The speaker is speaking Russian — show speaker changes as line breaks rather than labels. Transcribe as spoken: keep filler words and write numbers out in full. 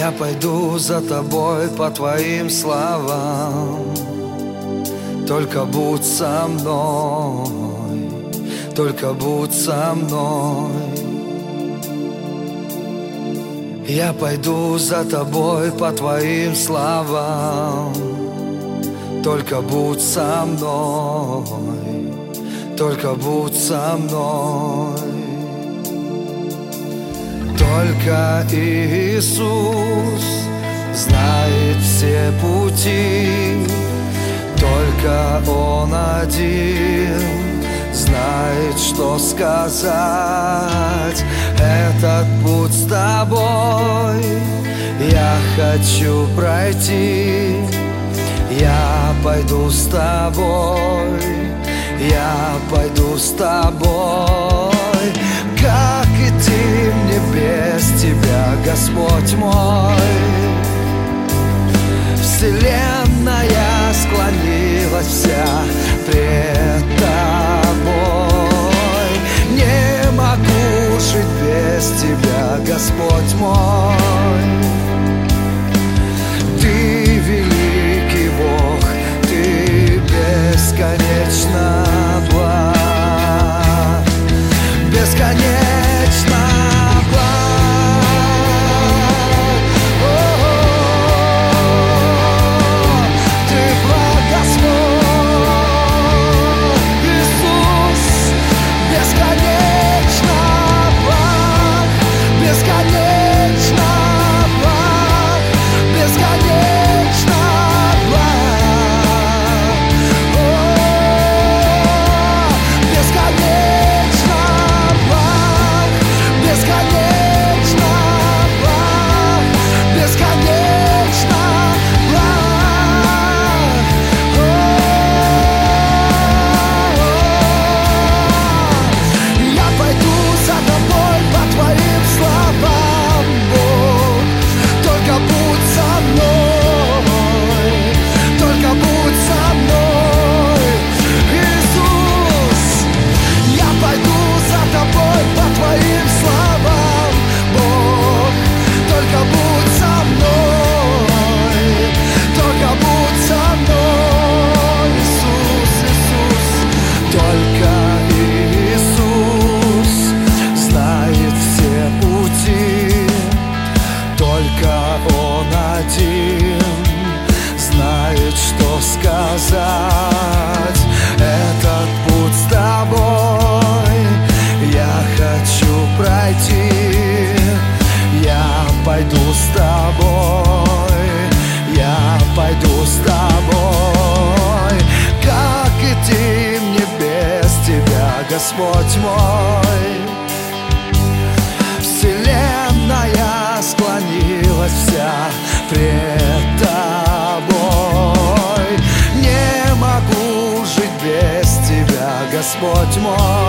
Я пойду за тобой по твоим словам. Только будь со мной, только будь со мной. Я пойду за тобой по твоим словам. Только будь со мной, только будь со мной. Только Иисус знает все пути, только Он один знает, что сказать. Этот путь с тобой я хочу пройти. Я пойду с тобой, я пойду с тобой. Как идти мне без тебя, Господь мой? Вселенная склонилась вся пред тобой. Не могу жить без тебя, Господь мой. Ты великий Бог, ты бесконечно благ, бесконечно благ. О-о-о, ты благ, Господь Иисус, бесконечно благ, бесконечно благ, бесконечно благ. О, бесконечно благ, бесконечно благ, бесконечно благ. О, я пойду за тобой по твоим словам, Бог. Только будь со мной, только будь со мной, Иисус. Я пойду за тобой по твоим словам, Бог. Только будь со мной, только будь со мной, Иисус, Иисус. Только Иисус знает все пути, только Он один знает, что сказать. Этот путь с тобой я хочу пройти. Я пойду с тобой, я пойду с тобой. Как идти мне без тебя, Господь мой? Вселенная склонилась вся пред тобой. Не могу жить без тебя, Господь мой.